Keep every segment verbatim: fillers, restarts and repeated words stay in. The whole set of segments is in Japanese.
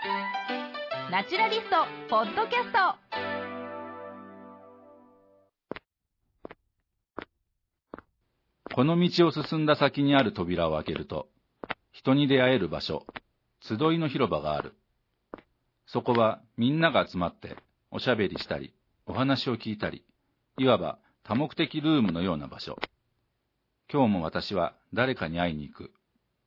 ナチュラリストポッドキャスト。 この道を進んだ先にある扉を開けると、人に出会える場所、集いの広場がある。そこはみんなが集まっておしゃべりしたり、お話を聞いたり、いわば多目的ルームのような場所。今日も私は誰かに会いに行く。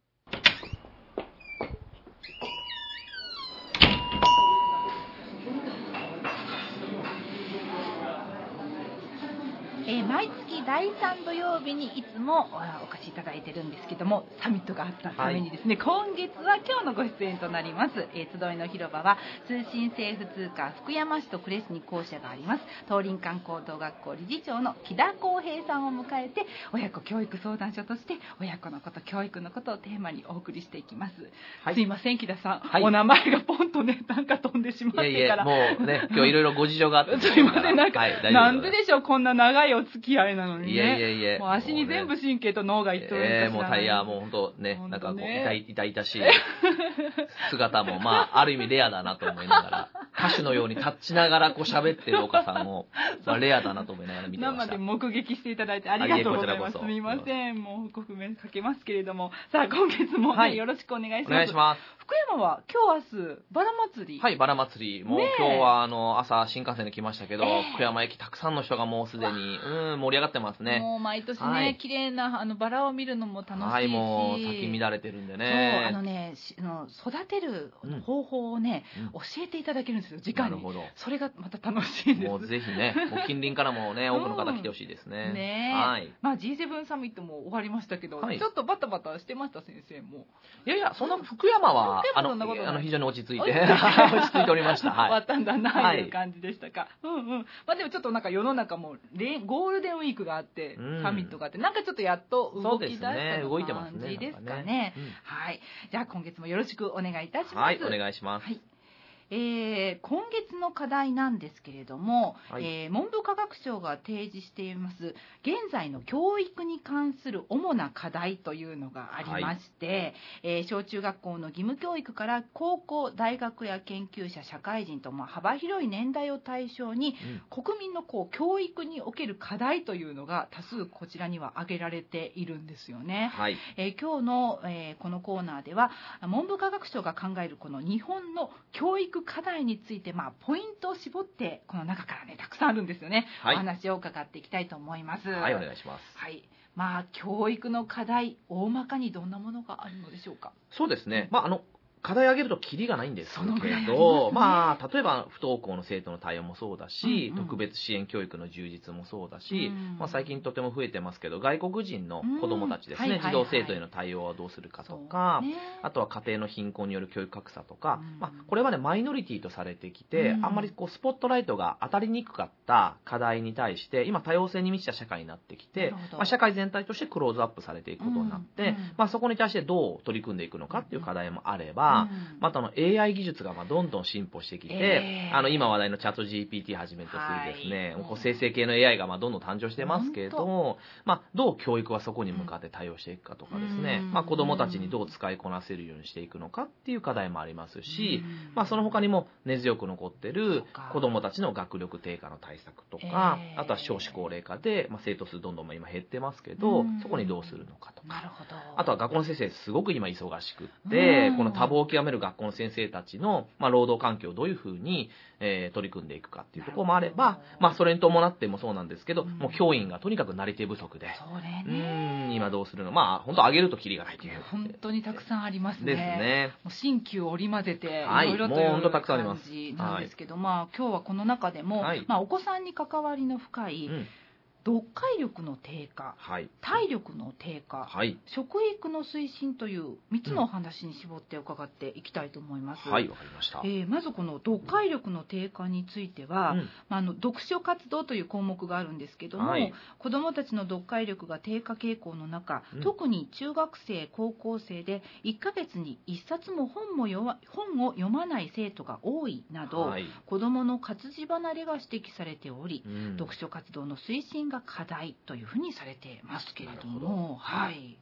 えー、毎月だいさん土曜日にいつもお越しいただいてるんですけども、サミットがあったためにですね、はい、今月は今日のご出演となります、えー、集いの広場は通信制普通科福山市と呉市に校舎があります東林間高等学校理事長の木田康平さんを迎えて、親子教育相談所として親子のこと、教育のことをテーマにお送りしていきます。はい、すいません木田さん、はい、お名前がポンとねなんか飛んでしまってから、いやいやもうね今日いろいろご事情があってすいません、なんか、はい、なんででしょう、こんな長いお付き合いなのにね。いやいやいや、もう足に全部神経と脳がいっとるんです。えー、もうタイヤもう本当ね、なんかこう痛い痛々しい姿もまあある意味レアだなと思いながら、歌手のように立ちながらこう喋ってる岡さんをまあレアだなと思いながら見てました。生で目撃していただいてありがとうございます。すみません、もうご不明かけますけれども、さあ今月も、ね、はい、よろしくお願いします。お願いします。福山は今日明日バラ祭り。はい、バラ祭りもう今日はあの朝新幹線で来ましたけど、えー、福山駅たくさんの人がもうすでにうん盛り上がってますね。もう毎年ね、はい、綺麗なあのバラを見るのも楽しいし、はい、もう咲き乱れてるんでね。そうあのねあの育てる方法をね、うん、教えていただけるんですよ、直に。なるほど。それがまた楽しいんです。もうぜひね、もう近隣からもね多くの方来てほしいですね。うん、ねはい。まあ ジーセブン サミットも終わりましたけど、はい、ちょっとバタバタしてました先生も。いやいやそんな福山は、うん、あのあの非常に落ち着いて落ち着いておりました。はい。終わったんだなという感じでしたか。はい、うんうん。まあでもちょっとなんか世の中もゴールデンウィークがあって、うん、サミットがあって、なんかちょっとやっと動き出した感じですかね。はい。じゃあ今月もよろしくお願いいたします。はい、お願いします。はい。えー、今月の課題なんですけれども、はい、えー、文部科学省が提示しています現在の教育に関する主な課題というのがありまして、はい、えー、小中学校の義務教育から高校、大学や研究者、社会人と、まあ、幅広い年代を対象に、うん、国民のこう教育における課題というのが多数こちらには挙げられているんですよね。はい、えー、今日の、えー、このコーナーでは文部科学省が考えるこの日本の教育課題について、まあ、ポイントを絞ってこの中からねたくさんあるんですよね。はい、お話を伺っていきたいと思います。はい、お願いします。はい、まあ教育の課題、大まかにどんなものがあるのでしょうか。そうですね、まああの課題上げるとキリがないんですけど、まあ例えば不登校の生徒の対応もそうだし、うんうん、特別支援教育の充実もそうだし、うんまあ、最近とても増えてますけど外国人の子どもたちですね、うんはいはいはい、児童生徒への対応はどうするかとか、ね、あとは家庭の貧困による教育格差とか、うんまあ、これはねマイノリティとされてきて、うん、あんまりこうスポットライトが当たりにくかった課題に対して今多様性に満ちた社会になってきて、まあ、社会全体としてクローズアップされていくことになって、うんうんまあ、そこに対してどう取り組んでいくのかっていう課題もあれば、うんまたの エーアイ 技術がまあどんどん進歩してきて、えー、あの今話題のチャット ジーピーティー はじめとするですね、はい、こう生成系の エーアイ がまあどんどん誕生してますけれども、まあ、どう教育はそこに向かって対応していくかとかですね、うんまあ、子どもたちにどう使いこなせるようにしていくのかっていう課題もありますし、うんまあ、その他にも根強く残ってる子どもたちの学力低下の対策とか、えー、あとは少子高齢化で、まあ、生徒数どんどん今減ってますけど、うん、そこにどうするのかとか、なるほど、あとは学校の先生すごく今忙しくって、うん、この多忙を極める学校の先生たちの、まあ、労働環境をどういうふうに、えー、取り組んでいくかっていうところもあれば、まあ、それに伴ってもそうなんですけど、うん、もう教員がとにかくなり手不足で、それね、うん今どうするの、まあ本当上げるとキリがないという、本当にたくさんありますね。ですね。もう新旧織り交ぜて、はい、いろいろという感じなんですけど、はい、まあ今日はこの中でも、はい、まあ、お子さんに関わりの深い、うん読解力の低下、はい、体力の低下、はい、食育の推進というみっつのお話に絞って伺っていきたいと思います。はい、わかりました。えー、まずこの読解力の低下については、うんまあ、あの読書活動という項目があるんですけども、はい、子どもたちの読解力が低下傾向の中、うん、特に中学生高校生でいっかげつにいっさつも本も読ま本を読まない生徒が多いなど、はい、子どもの活字離れが指摘されており、うん、読書活動の推進が課題というふうにされてますけれども、はい、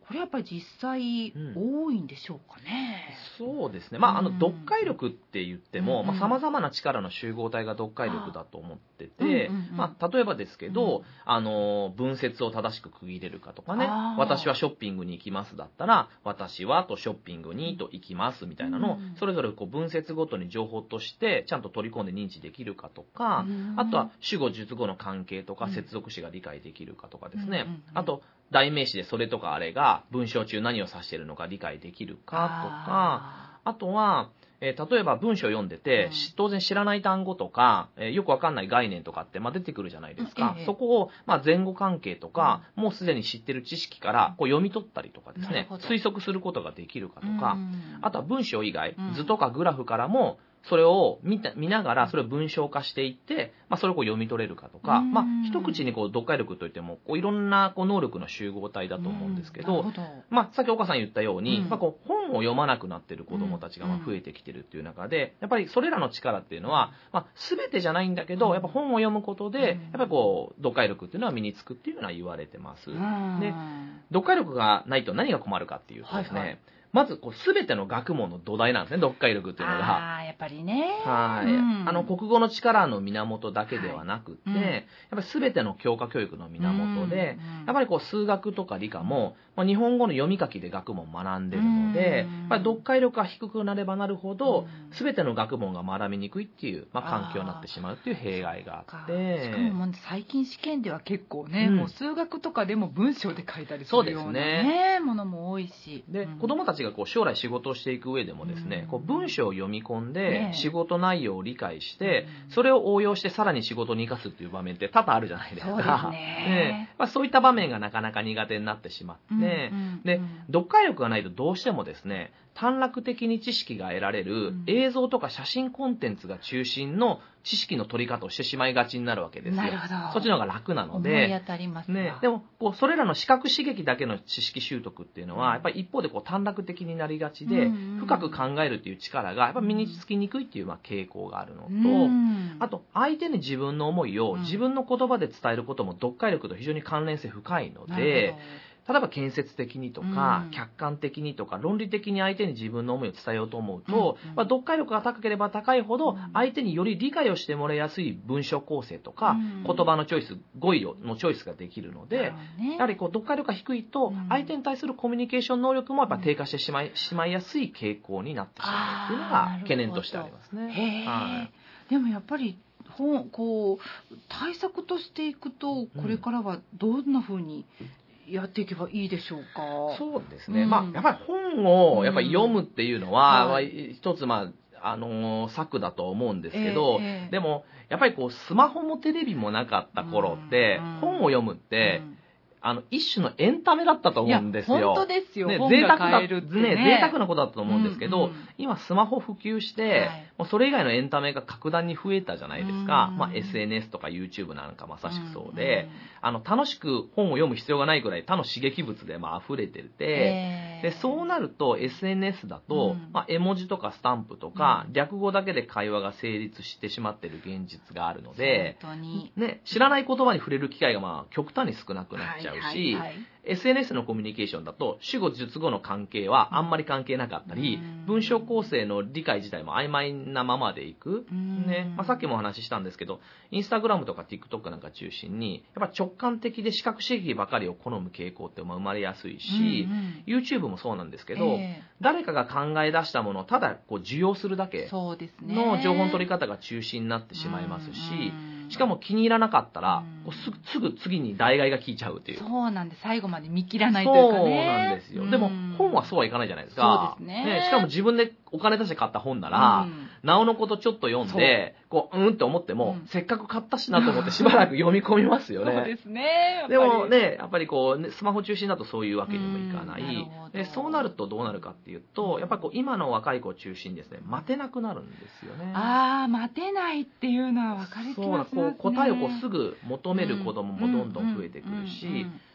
これやっぱり実際多いんでしょうかね。 うん、そうですね。まあ、あの、読解力って言っても、 うん、 まあ、様々な力の集合体が読解力だと思ってて、うんうんうん、まあ、例えばですけど、うん、あの、文節を正しく区切れるかとかね、私はショッピングに行きますだったら、私はとショッピングにと行きますみたいなのを、それぞれこう文節ごとに情報としてちゃんと取り込んで認知できるかとか、うん、あとは主語述語の関係とか接続詞が理解できるかとかですね、うんうんうん、あと代名詞でそれとかあれが文章中何を指しているのか理解できるかとか、あとは、えー、例えば文章を読んでて、うん、当然知らない単語とか、えー、よくわかんない概念とかって、まあ、出てくるじゃないですか。ええ、そこを、まあ、前後関係とか、うん、もうすでに知ってる知識からこう読み取ったりとかですね、推測することができるかとか、あとは文章以外、図とかグラフからも、それを見た見ながらそれを文章化していって、まあ、それをこう読み取れるかとか、まあ、一口にこう読解力といってもこういろんなこう能力の集合体だと思うんですけど、どまあ、さっき岡さん言ったように、うんまあ、こう本を読まなくなっている子どもたちがまあ増えてきているっていう中で、やっぱりそれらの力っていうのは、まあ、全てじゃないんだけどやっぱ本を読むことでやっぱりこう読解力っていうのは身につくっていうのは言われてます。で、読解力がないと何が困るかっていうとですね、はいはい、まずこう全ての学問の土台なんですね、読解力っていうのが。 ああ、やっぱりね。 はい、うん、あの国語の力の源だけではなくて、はいうん、やっぱり全ての教科教育の源で、うん、やっぱりこう数学とか理科も、まあ、日本語の読み書きで学問を学んでるので、やっぱり読解力が低くなればなるほど、全ての学問が学びにくいっていう、まあ、環境になってしまうっていう弊害があって。 しかも最近試験では結構ね、うん、もう数学とかでも文章で書いたりするような、ねね、ものも多いし。 で、うん、子どもたちがこう将来仕事をしていく上でもですね、うん、こう文章を読み込んで仕事内容を理解して、ね、それを応用してさらに仕事に生かすっていう場面って多々あるじゃないですか。 そうですね。 ね、まあ、そういった場面がなかなか苦手になってしまって、うんうん、で、読解力がないとどうしてもですね、短絡的に知識が得られる映像とか写真コンテンツが中心の知識の取り方をしてしまいがちになるわけですよ。 なるほど。 そっちの方が楽なので。 思い当たりますね、でもこうそれらの視覚刺激だけの知識習得っていうのはやっぱり一方でこう短絡的になりがちで、うんうん、深く考えるっていう力がやっぱ身につきにくいっていうまあ傾向があるのと、うん、あと相手に自分の思いを自分の言葉で伝えることも読解力と非常に関連性深いので、例えば建設的にとか、うん、客観的にとか論理的に相手に自分の思いを伝えようと思うと、うんうん、まあ、読解力が高ければ高いほど相手により理解をしてもらいやすい文章構成とか、うん、言葉のチョイス語彙のチョイスができるので、うん、やはりこう読解力が低いと相手に対するコミュニケーション能力もやっぱ低下してしまい、しまいやすい傾向になってしまうというのが懸念としてありますね。 へー、はい、でもやっぱり本こう対策としていくとこれからはどんな風にやっていけばいいでしょうか。 そうですね、うん、まあやっぱり本をやっぱり読むっていうのは、うんはい、一つまああのー、策だと思うんですけど、えーえー、でもやっぱりこうスマホもテレビもなかった頃って、うん、本を読むって、うん、あの一種のエンタメだったと思うんですよ。 本当ですよ。 ね、 本が買えるってね、贅沢なことだと思うんですけど、 うんうん、 今スマホ普及して、はい、もうそれ以外のエンタメが格段に増えたじゃないですか。まあ、エスエヌエス とか YouTube なんかまさしくそうで、あの楽しく本を読む必要がないくらい他の刺激物でまあ溢れてて、えー、でそうなると エスエヌエス だと、うんまあ、絵文字とかスタンプとか、うん、略語だけで会話が成立してしまっている現実があるので、 本当にね、知らない言葉に触れる機会がまあ極端に少なくなっちゃうし、はいはいはい、エスエヌエス のコミュニケーションだと主語述語の関係はあんまり関係なかったり、うん、文章構成の理解自体も曖昧なままでいく、うんねまあ、さっきもお話ししたんですけどインスタグラムとか TikTok なんか中心にやっぱ直感的で視覚刺激ばかりを好む傾向って生まれやすいし、うんうん、YouTube もそうなんですけど、えー、誰かが考え出したものをただこう受容するだけの情報の取り方が中心になってしまいますし、しかも気に入らなかったら、こうすぐ、すぐ次に代替が効いちゃうという。 そうなんです。最後まで見切らないというかね。 そうなんですよ。でも本はそうはいかないじゃないですか。 そうですね。 ね、しかも自分でお金出して買った本なら、うん、なおのことちょっと読んで、こう、うんって思っても、うん、せっかく買ったしなと思ってしばらく読み込みますよね。 そうですね。 でもね、やっぱりこう、ね、スマホ中心だとそういうわけにもいかない。でそうなるとどうなるかっていうと、やっぱりこう今の若い子を中心にですね、待てなくなるんですよね。 ああ、待てないっていうのは分かりますね。 そうな、こう答えをこうすぐ求める子供もどんどん増えてくるし、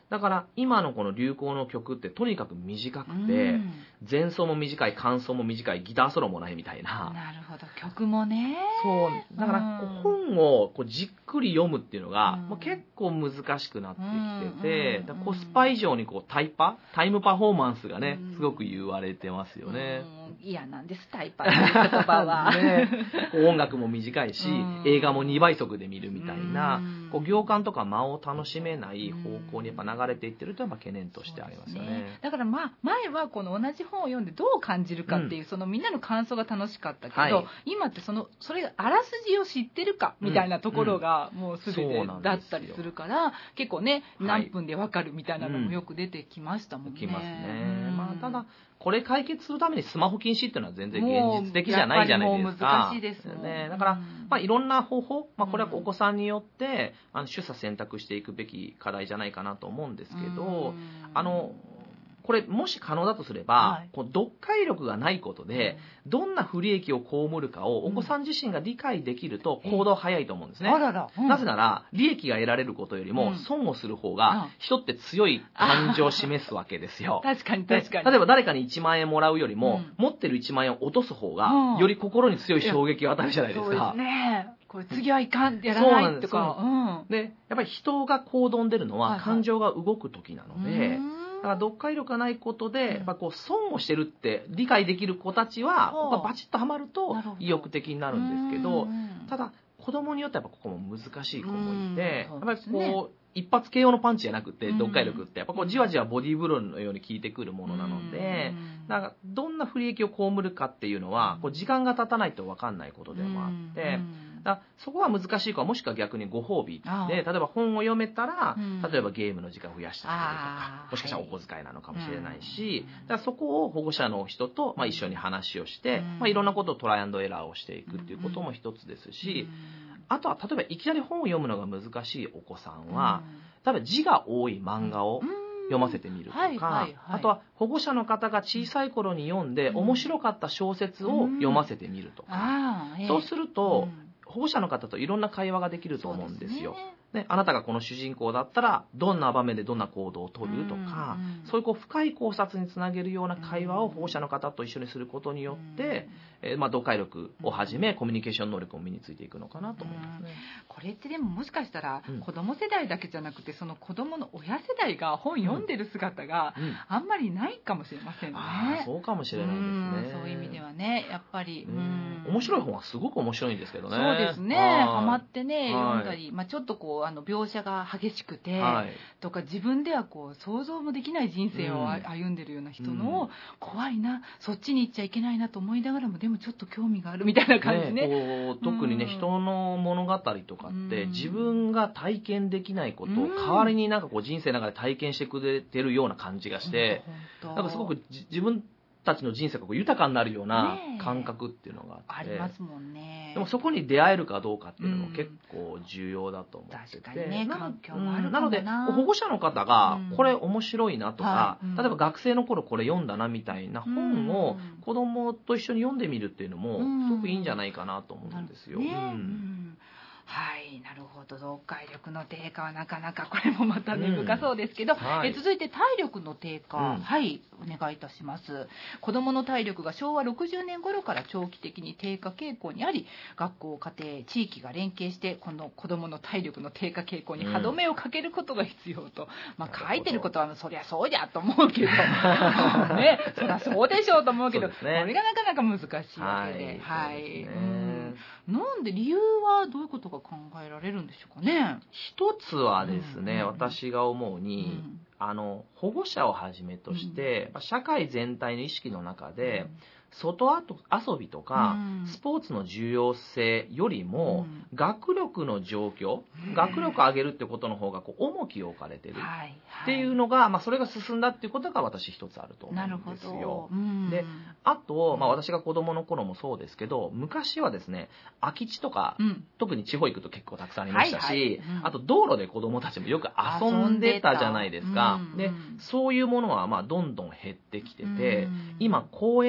だから今のこの流行の曲ってとにかく短くて、前奏も短い、間奏も短い、ギターソロもないみたいな。 なるほど、曲もね。 そう。だからこう本をこうじっくり読むっていうのが、もう結構難しくなってきてて、だからコスパ以上にこうタイパ、タイムパフォーマンスがね、すごく言われてますよね。 嫌なんです、タイパっていう言葉は。 ね、音楽も短いし、映画もにばい速で見るみたいな、こう行間とか間を楽しめない方向にやっぱ流れていってるとやっぱ懸念としてありますよね。 ね、だからまあ前はこの同じ本を読んでどう感じるかっていう、うん、そのみんなの感想が楽しかったけど、はい、今ってそのそれがあらすじを知ってるかみたいなところがもう全てだったりするから、うんうん、結構ね何分でわかるみたいなのもよく出てきましたもんね。 きますね。まあただこれ解決するためにスマホ禁止っていうのは全然現実的じゃないじゃないですか。 もう難しいですね。だから、まあ、いろんな方法、まあ、これはお子さんによってあの取捨選択していくべき課題じゃないかなと思うんですけど、あのこれもし可能だとすれば、はい、こう読解力がないことでどんな不利益を被るかをお子さん自身が理解できると行動早いと思うんですね。 あらら、うん、 なぜなら利益が得られることよりも損をする方が人って強い感情を示すわけですよ。 確かに確かに。 例えば誰かにいちまんえんもらうよりも、うん、持ってるいちまんえんを落とす方がより心に強い衝撃を与えるじゃないですか。 そうですね。これ次はいかんやらないとか。 うん、でやっぱり人が行動に出るのは感情が動く時なので。はいはい、だから読解力がないことで、やっぱこう損をしてるって理解できる子たちは、ここがバチッとはまると意欲的になるんですけど、ただ子供によってはやっぱここも難しい子もいて、やっぱりこう一発 ケーオー のパンチじゃなくて読解力ってやっぱこうじわじわボディーブローのように効いてくるものなので、だからどんな不利益を被るかっていうのはこう時間が経たないと分かんないことでもあって。だそこは難しい子はもしくは逆にご褒美で、例えば本を読めたら、うん、例えばゲームの時間を増やしてあげるとか、もしかしたらお小遣いなのかもしれないし、はい、だからそこを保護者の人と、まあ、一緒に話をして、うんまあ、いろんなことをトライアンドエラーをしていくっていうことも一つですし、うん、あとは例えばいきなり本を読むのが難しいお子さんは、うん、例えば字が多い漫画を読ませてみるとか、はいはいはい、あとは保護者の方が小さい頃に読んで面白かった小説を読ませてみるとか、うん、そうすると、うん保護者の方といろんな会話ができると思うんですよ。ね、あなたがこの主人公だったらどんな場面でどんな行動をとるとか、うんうん、そういうこう深い考察につなげるような会話を保護者の方と一緒にすることによって、うんえーまあ、読解力をはじめコミュニケーション能力も身についていくのかなと思いますね。 これってでももしかしたら子供世代だけじゃなくてその子供の親世代が本読んでる姿があんまりないかもしれませんね。 あそうかもしれないですね。 うんそういう意味ではねやっぱりうん面白い本はすごく面白いんですけどね。 そうですねハマってね読んだり、まあ、ちょっとこうあの描写が激しくて、はい、とか自分ではこう想像もできない人生を歩んでるような人の、うん、怖いなそっちに行っちゃいけないなと思いながらもでもちょっと興味があるみたいな感じね。 ねこう特にね、うん、人の物語とかって、うん、自分が体験できないことを代わりになんかこう人生の中で体験してくれてるような感じがして、うん、なんかすごく自分たちの人生がこう豊かになるような感覚っていうのがあって、 ね、ありますもんね。 でもそこに出会えるかどうかっていうのも結構重要だと思ってて、 確かにね環境もあるかもな。なので保護者の方がこれ面白いなとか、うんはい、例えば学生の頃これ読んだなみたいな本を子供と一緒に読んでみるっていうのもすごくいいんじゃないかなと思うんですよ。 うんねうんはい、なるほど。読解力の低下はなかなかこれもまた根深そうですけど、うんはい、え続いて体力の低下、うん、はいお願いいたします。子どもの体力がしょうわろくじゅうねん頃から長期的に低下傾向にあり、学校家庭地域が連携してこの子どもの体力の低下傾向に歯止めをかけることが必要と、うん、まあ書いてることはそりゃそうじゃと思うけどねそりゃそうでしょうと思うけど、ね、これがなかなか難しいわけで、はい、はい、うんなんで理由はどういうことが考えられるんでしょうかね。 一つはですね、うん、私が思うに、うん、あの保護者をはじめとして、うん、社会全体の意識の中で、うん外遊びとかスポーツの重要性よりも学力の状況、学力を上げるってことの方がこう重きを置かれてるっていうのが、まあ、それが進んだっていうことが私一つあると思うんですよ。で、あと、まあ、私が子供の頃もそうですけど、昔はですね、空き地とか、うん、特に地方行くと結構たくさんありましたし、はいはいうん、あと道路で子供たちもよく遊んでたじゃないですか。で、そういうものはまあどんどん減ってきてて、今公園でさえ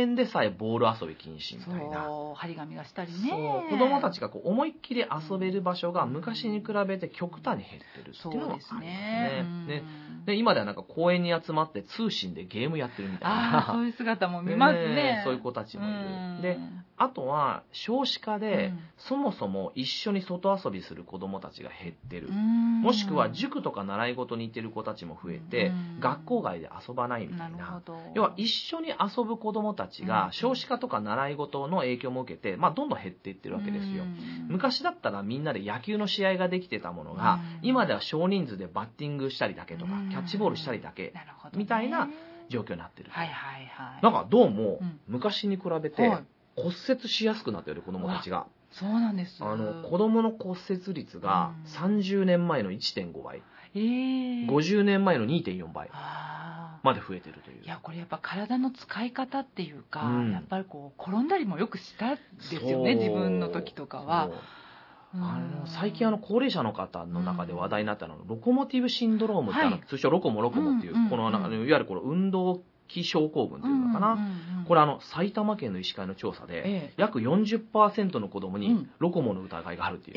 内ボール遊び禁止みたいな。 そう張り紙がしたりね。 そう子供たちがこう思いっきり遊べる場所が昔に比べて極端に減ってるっていうのがありますね。ねで今ではなんか公園に集まって通信でゲームやってるみたいな。 あそういう姿も見ますね。 ねそういう子たちもいる。であとは少子化で、うん、そもそも一緒に外遊びする子どもたちが減ってる、もしくは塾とか習い事に行ってる子たちも増えて、学校外で遊ばないみたい な, な要は一緒に遊ぶ子どもたちが少子化とか習い事の影響も受けて、まあ、どんどん減っていってるわけですよ。昔だったらみんなで野球の試合ができてたものが、今では少人数でバッティングしたりだけとかキャッチボールしたりだけみたいな状況になってる。 はいはいはい、 なんかどうも昔に比べて、はい骨折しやすくなっている子どもたちが。 そうなんです。 あの子どもの骨折率がさんじゅうねんまえの いってんご 倍、 えー、 ごじゅうねんまえの にてんよん 倍まで増えてるという。 いやこれやっぱ体の使い方っていうか、うん、やっぱりこう転んだりもよくしたですよね、自分の時とかは。 あの最近あの高齢者の方の中で話題になったのは、うん、ロコモティブシンドロームって、はい、あの通称ロコモロコモっていう、うんうんうん、このあのいわゆるこの運動器症候群というのかな、うんうんうん、これあの埼玉県の医師会の調査で、ええ、約 よんじゅっパーセント の子供にロコモの疑いがあるっていう、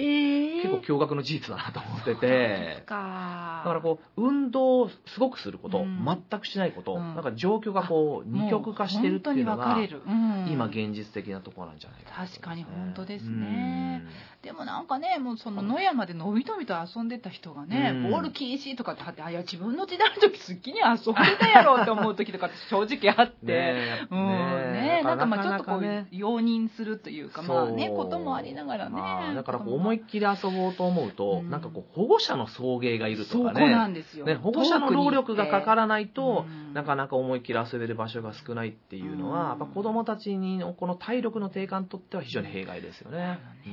うん、結構驚愕の事実だなと思ってて、 かだからこう運動をすごくすること、うん、全くしないこと、うん、なんか状況がこう二極化してるっていうのが、うん、今現実的なところなんじゃないかな、ね、 確かに本当ですね、うん、でもなんかねもうその野山でのびのびと遊んでた人がね、うん、ボール禁止とかってあいや自分の時代の時好きに遊んでたやろって思う時とか正直あってねうんねなんかまあちょっとこう容認するというかまあねこともありながらねだからこう思いっきり遊ぼうと思うと、うん、なんかこう保護者の送迎がいるとかね、 そうなんですよ、 ね保護者の労力がかからないと、うん、なかなか思いっきり遊べる場所が少ないっていうのは、うん、やっぱ子どもたちにこの体力の低下にとっては非常に弊害ですよね。 うん、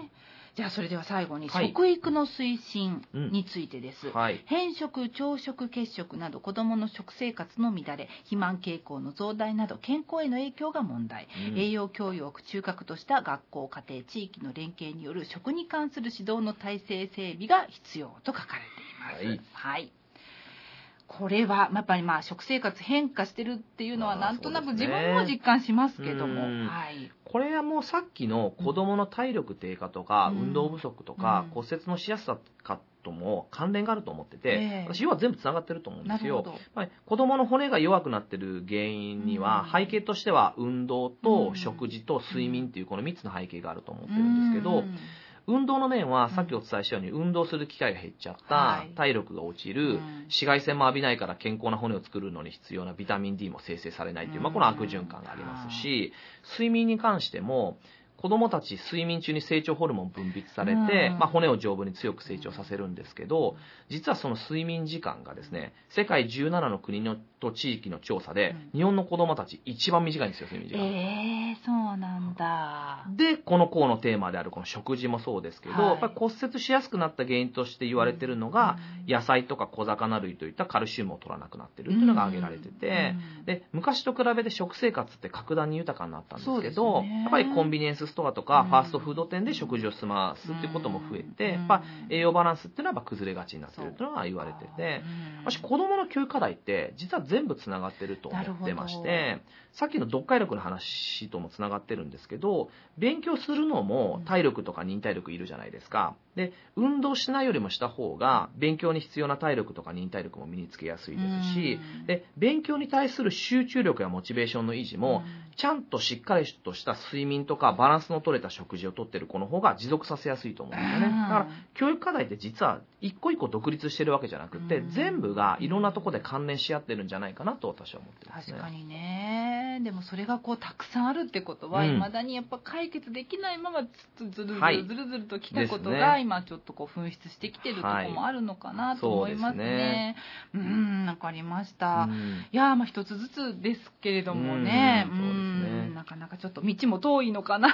じゃあそれでは最後に食育の推進についてです、 はい、 偏食、朝食、欠食など子どもの食生活の乱れ、肥満傾向の増大など健康への影響が問題、うん、栄養教育を中核とした学校、家庭、地域の連携による食に関する指導の体制整備が必要と書かれています。はい、はいこれはやっぱりまあ食生活変化してるっていうのはなんとなく自分も実感しますけども、はい、 これはもうさっきの子どもの体力低下とか、うん、運動不足とか、うん、骨折のしやすさかとも関連があると思ってて、えー、私要は全部つながってると思うんですよ。はい、子どもの骨が弱くなってる原因には、うん、背景としては運動と食事と睡眠っていうこのみっつの背景があると思ってるんですけど、うん運動の面はさっきお伝えしたように運動する機会が減っちゃった、はい、体力が落ちる、うん、紫外線も浴びないから健康な骨を作るのに必要なビタミン ディー も生成されないという、まあ、この悪循環がありますし、睡眠に関しても子どもたち睡眠中に成長ホルモン分泌されて、まあ、骨を丈夫に強く成長させるんですけど、実はその睡眠時間がですね世界じゅうななの国のと地域の調査で、うん、日本の子どもたち一番短いんですよ睡眠時間。 えー、そうなんだ。 でこの項のテーマであるこの食事もそうですけど、はい、やっぱり骨折しやすくなった原因として言われてるのが、うん、野菜とか小魚類といったカルシウムを取らなくなってるっていうのが挙げられてて、うん、で昔と比べて食生活って格段に豊かになったんですけど、ね、やっぱりコンビニエンスストアとか、うん、ファーストフード店で食事を済ますっていうことも増えて、やっぱ栄養バランスっていうのはやっぱ崩れがちになってるっていうのが言われてて、私子どもの教育課題って実は全部つながってると思ってまして、さっきの読解力の話ともつながってるんですけど、勉強するのも体力とか忍耐力いるじゃないですか。で運動しないよりもした方が勉強に必要な体力とか忍耐力も身につけやすいですし、で勉強に対する集中力やモチベーションの維持もちゃんとしっかりとした睡眠とかバランスの取れた食事をとってる子の方が持続させやすいと思うんですよね。だから教育課題って実は一個一個独立してるわけじゃなくて、全部がいろんなところで関連し合ってるんじゃないかなと私は思ってますね。 確かにね。でもそれがこうたくさんあるってことは、いまだにやっぱ解決できないままずるずるずるずるずるときたことが今ちょっとこう噴出してきてるところもあるのかなと思いますね。はい、うねうんわかりました。いやまあ一つずつですけれどもね、うん、うんなかなかちょっと道も遠いのかなと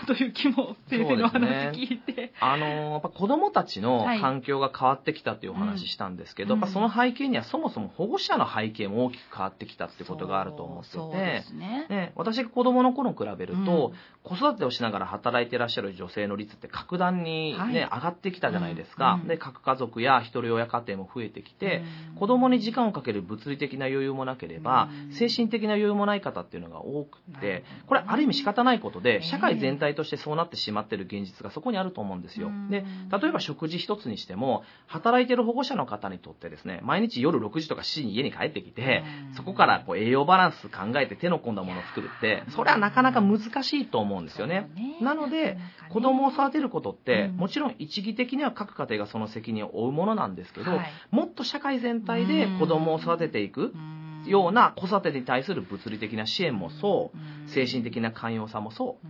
という気も先生の話聞いて、ね、 あのー、やっぱ子どもたちの環境が変わってきたっていうお話したんですけど、はい、やっぱその背景にはそもそも保護者の背景も大きく変わってきたってことがあると思ってて、そうですね、ね、私が子どもの頃に比べると、うん、子育てをしながら働いていらっしゃる女性の率って格段に、ね、はい、上がってきたじゃないですか、うん、で核家族や一人親家庭も増えてきて、うん、子どもに時間をかける物理的な余裕もなければ、うん、精神的な余裕もない方っていうのが多くて、これある意味仕方ないことで社会全体としてそうなってしまっている現実がそこにあると思うんですよ。で、例えば食事一つにしても働いている保護者の方にとってですね、毎日夜ろくじとかしちじに家に帰ってきて、そこからこう栄養バランス考えて手の込んだものを作るってそれはなかなか難しいと思うんですよね。なので子供を育てることってもちろん一義的には各家庭がその責任を負うものなんですけど、もっと社会全体で子供を育てていくような子育てに対する物理的な支援もそう、精神的な寛容さもそう、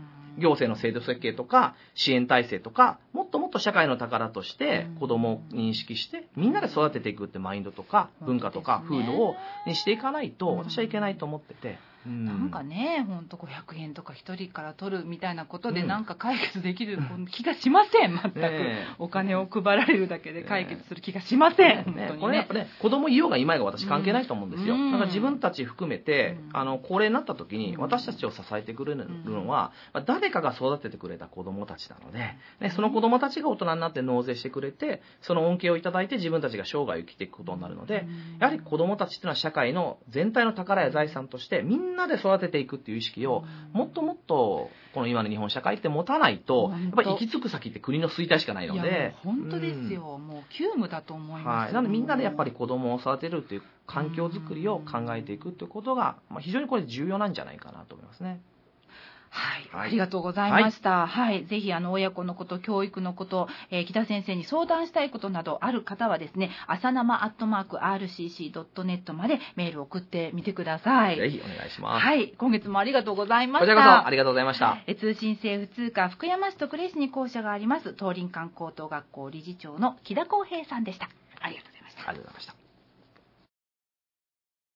行政の制度設計とか支援体制とか、もっともっと社会の宝として子供を認識してみんなで育てていくってマインドとか文化とか風土をにしていかないと私はいけないと思ってて、 うん、なんかね、ほんとごひゃくえんとかひとりから取るみたいなことでなんか解決できる気がしません。全く、ね、お金を配られるだけで解決する気がしません。 ね、これやっぱね、子供いようがいまいが私関係ないと思うんですよ。うん、なんか自分たち含めて、うん、あの高齢になった時に私たちを支えてくれるのは、うん、誰かが育ててくれた子供たちなので、ね、その子供たちが大人になって納税してくれて、その恩恵をいただいて自分たちが生涯を生きていくことになるので、やはり子供たちっていうのは社会の全体の宝や財産としてみんなで育てていくっていう意識をもっともっとこの今の日本社会って持たないと、やっぱり行き着く先って国の衰退しかないので、 本当ですよ、うん、もう急務だと思います。 はい、なのでみんなでやっぱり子供を育てるっていう環境づくりを考えていくっていうことが、まあ、非常にこれ重要なんじゃないかなと思いますね。 はい、はい、ありがとうございました。はい、はい、ぜひあの親子のこと、教育のこと、えー、木田先生に相談したいことなどある方はですね、朝生アットマーク アールシーシードットネット までメールを送ってみてください。 ぜひお願いします。 はい、今月もありがとうございました。 こちらこそありがとうございました。 え通信制普通科福山市と呉市に校舎があります東林館高等学校理事長の木田康平さんでした。ありがとうございました。 ありがとうございました。